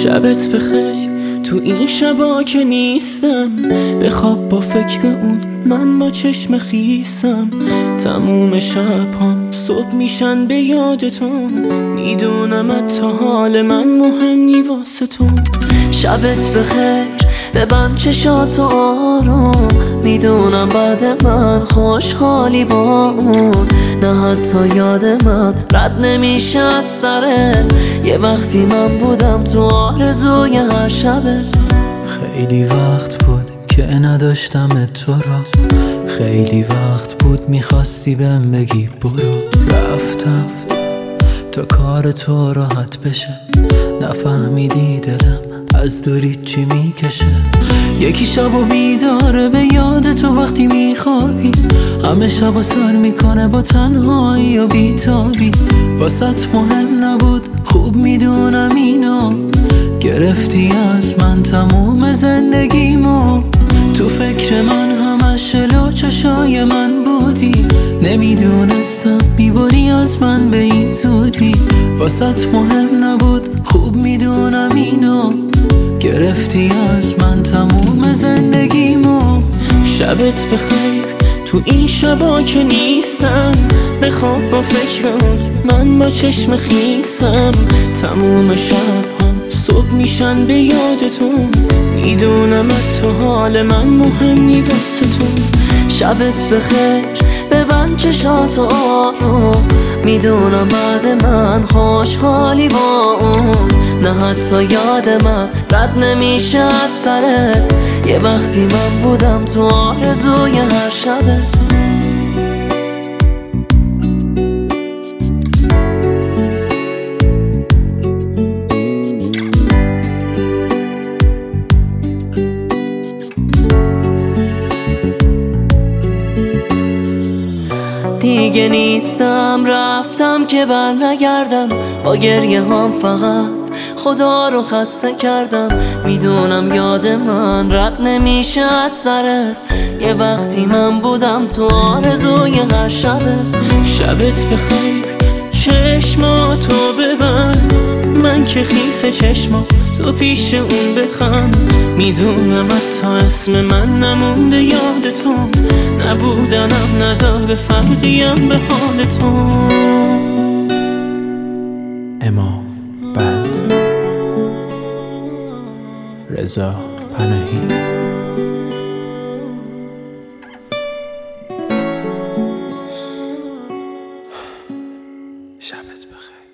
شبت بخیر تو این شبا که نیستم، بخواب با فکر اون من با چشم خیسم. تموم شب‌هام صبح میشن به یاد تو، میدونم حتی حال من مهم نی واسه تو. شبت بخیر ببند چشاتو آروم، میدونم بعد من خوشحالی با اون. نه حتی یاد من رد نمیشه از سرت، یه وقتی من بودم تو آرزوی هر شبت. خیلی وقت بود که نداشتم تو را، خیلی وقت بود میخواستی بهم بگی برو. رفتم تا کار تو راحت بشه، نفهمیدی دلم از دوری چی میکشه. یکی شبو بیداره به یاد تو وقتی میخوابی، همه شبو سر میکنه با تنهایی و بیتابی. واسط مهم نبود خوب میدونم اینو، گرفتی از من تموم زندگیمو. تو فکر من همش لو چشای من بودی، نمیدونستم میبری از من به این زودی. واسط مهم نبود خوب میدونم اینو، گرفتی از من تموم زندگیمو. شبت بخیر تو این شبا که نیستم، بخواب با فکر اون من با چشم خیسم. تموم شب‌هام صبح میشن به یاد تو، میدونم حتی حال من مهم نی واسه تو. شبت بخیر ببند چشاتو آروم، میدونم بعد من خوشحالی با اون. نه حتی یاد من رد نمیشه از سرت، یه وقتی من بودم تو آرزوی هر شبت. دیگه نیستم رفتم که بر نگردم، با گریه هم فقط خدا رو خسته کردم. میدونم یاد من رد نمیشه از سرت، یه وقتی من بودم تو آرزوی هر شبت. شبت بخیر چشماتو ببند، من که خیس چشماتو پیش اون بخند. میدونم حتی اسم من نمونده یاد تو، نبودنم نداره فرقیم به حال تو. امام بند رضا پناهی. شبت بخیر.